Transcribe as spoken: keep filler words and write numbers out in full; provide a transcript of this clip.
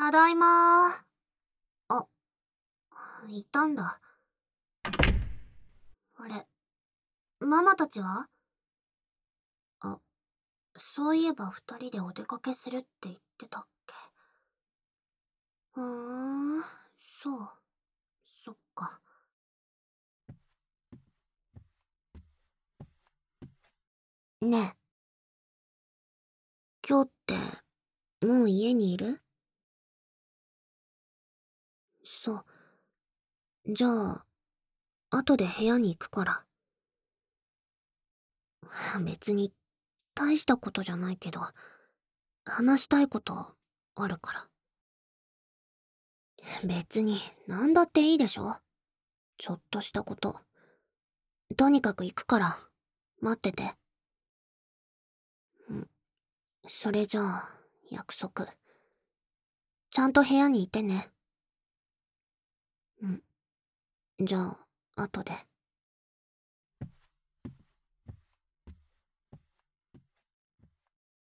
ただいまー。あ、いたんだ。あれ、ママたちは？あ、そういえば二人でお出かけするって言ってたっけ。ふーん、そう、そっか。ねえ、今日ってもう家にいる？そう。じゃあ、後で部屋に行くから。別に大したことじゃないけど、話したいことあるから。別に何だっていいでしょ？ちょっとしたこと。とにかく行くから、待ってて。うん、それじゃあ、約束。ちゃんと部屋にいてね。うん。じゃあ、後で。